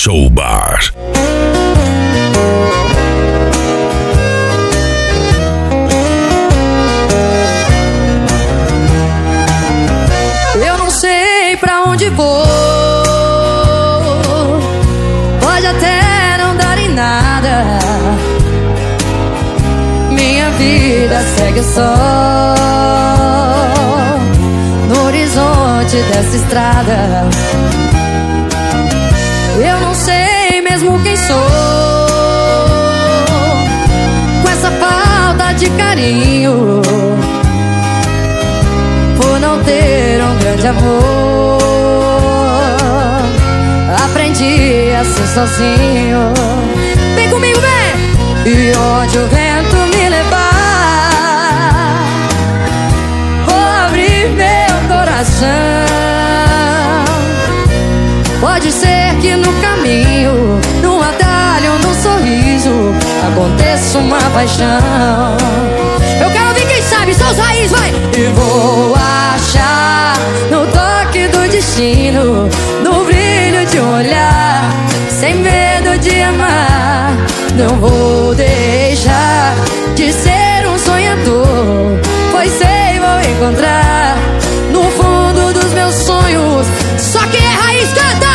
Show Bar. Eu não sei pra onde vou, pode até não dar em nada. Minha vida segue só no horizonte dessa estrada. Eu não sei mesmo quem sou, com essa falta de carinho, por não ter um grande amor. Aprendi a ser sozinho. Vem comigo, vem! E onde o vento me levar, vou abrir meu coração. Pode ser que no caminho, num atalho, num sorriso, aconteça uma paixão. Eu quero ouvir quem sabe, são os raízes, vai! E vou achar no toque do destino, no brilho de um olhar, sem medo de amar. Não vou deixar de ser um sonhador, pois sei vou encontrar no fundo dos meus sonhos. Só quem é raiz canta!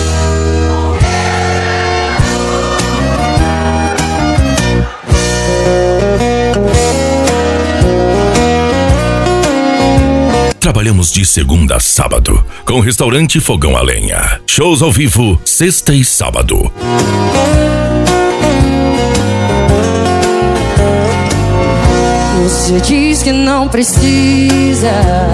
Trabalhamos de segunda a sábado, com restaurante Fogão a Lenha. Shows ao vivo, sexta e sábado. Você diz que não precisa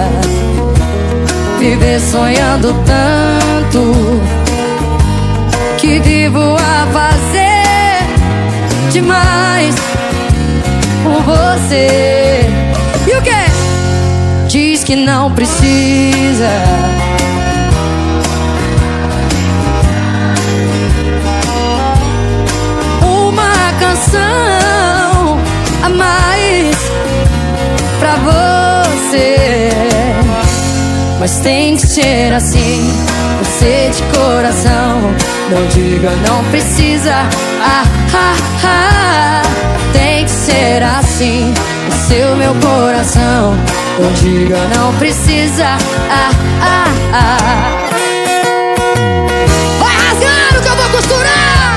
viver sonhando tanto, que vivo a fazer demais por você. E o quê? Diz que não precisa uma canção a mais pra você, mas tem que ser assim, você de coração. Não diga não precisa, tem que ser assim, o seu meu coração. Não diga não precisa, vai rasgando que eu vou costurar.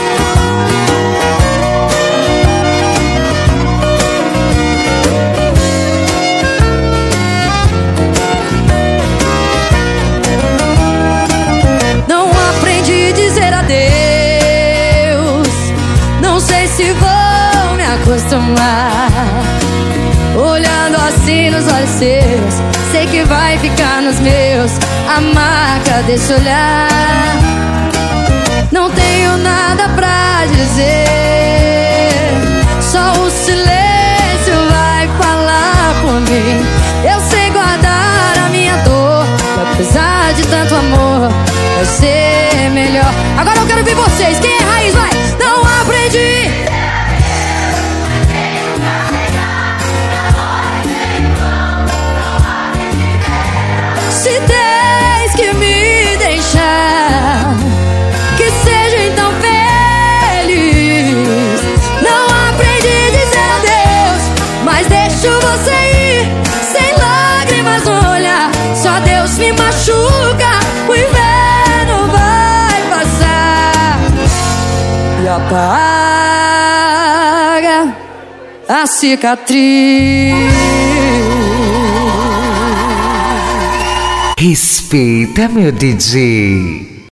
Não aprendi a dizer adeus, não sei se vou me acostumar. Olhando assim nos olhos seus, sei que vai ficar nos meus a marca desse olhar. Não tenho nada pra dizer, só o silêncio vai falar por mim. Eu sei guardar a minha dor, e apesar de tanto amor, vai ser melhor. Agora eu quero ver vocês, quem é raiz, vai! Não aprendi. Se tens que me deixar, que seja então feliz. Não aprendi a dizer adeus, mas deixo você ir, sem lágrimas no olhar. Só Deus me machuca, o inverno vai passar e apaga a cicatriz. Respeita, meu DJ.